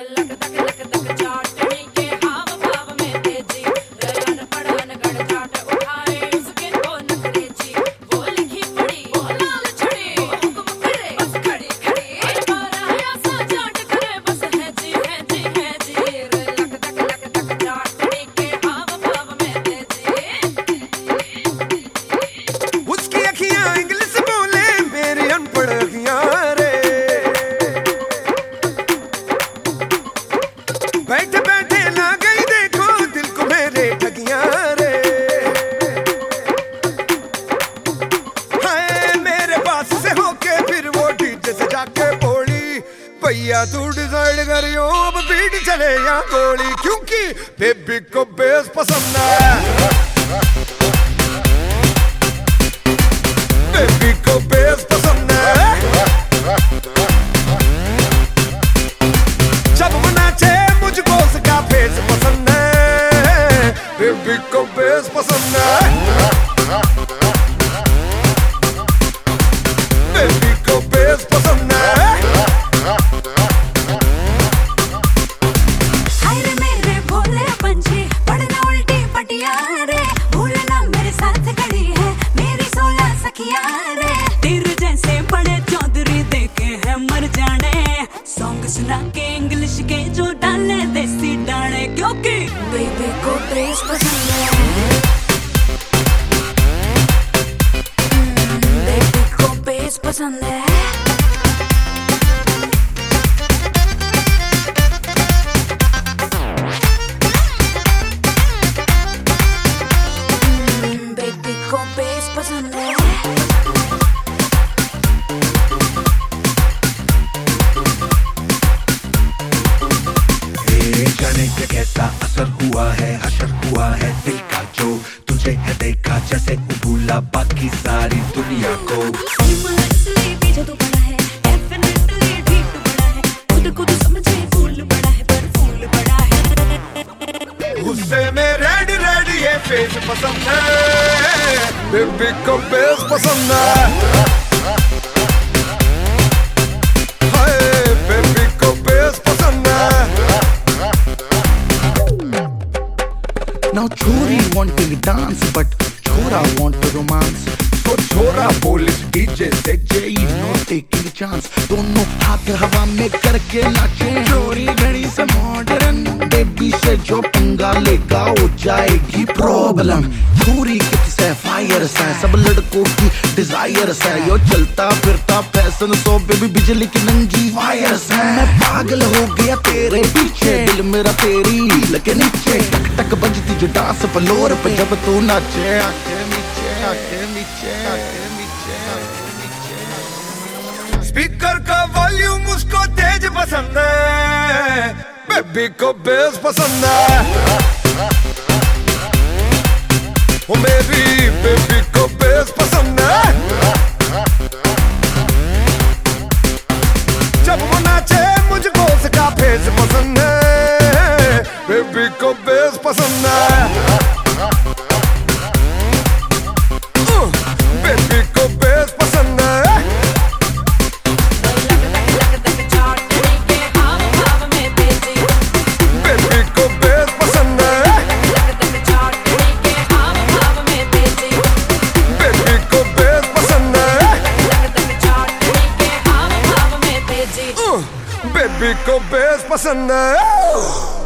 बैठे बैठे ना गई देखो दिल को मेरे ठगियां रे। हाय मेरे पास से होके फिर वो डीजे से जाके बोली, भैया तू डिसाइड करियो अब बीट चले या गोली, क्योंकि बेबी को बेस पसंद है, बेबी को बेस पसंद है। जब वो नाचे मुझको उसका फेस पसंद है, बेबी को बेस पसंद है, बेबी को बेस पसंद है। हाय रे मेरे भोले पंछी पढ़ना उल्टी पटिया रे, भूलना मेरे साथ खड़ी है मेरी 16 सखियां रे। तेरे जैसे बड़े चौधरी देखे हैं मर जाने, सॉन्ग सुना के इंग्लिश के जो डाले देसी डाले, क्योंकि बेबी को बेस पसंद है, बेबी को बेस पसंद है। बेबी को बेस पसंद है। जाने के कैसा असर हुआ है, हशर हुआ है दिल का, जो तुझे है देखा जैसे भूला बाकी सारी दुनिया को। पीछे तो पड़ा है, डेफिनेटली ठीक तो पड़ा है, खुद को तो समझे फूल बड़ा है पर फूल बड़ा है। गुस्से में रेड रेड ये फेस पसंद है, बेबी को बेस पसंद है। हाय बेबी को बेस पसंद है। Now chori wanting dance but chora want to romance, तो छोरा बोलिस डीजे से जय नो टेकिंग चांस, दोनों हाथ हवा में करके नाचे चोरी घड़ी से मॉडर्न, बेबी से जो पंगा लेगा हो जाएगी प्रॉब्लम। चोरी किससे फायर से सब लड़कों की डिजायर से, यो चलता फिरता फैशन सो बेबी बिजली की नंगी वायर से। मैं पागल हो गया तेरे पीछे, दिल मेरा तेरी लगे नीचे, टक टक बजती जो डांस फ्लोर पे जब तू नाचे। आके नीचे आके नीचे आके नीचे आके नीचे। स्पीकर का वॉल्यूम उसको तेज पसंद है, बेबी को बेस पसंद है। ओ मेरी बेबी को बेस पसंद है। जब वो नाचे मुझको उसका फेस पसंद है, बेबी को बेस पसंद है, बेबी को बेस पसंद है। बेबी को बेस पसंद है, बेबी को बेस पसंद है, बेबी को बेस पसंद है।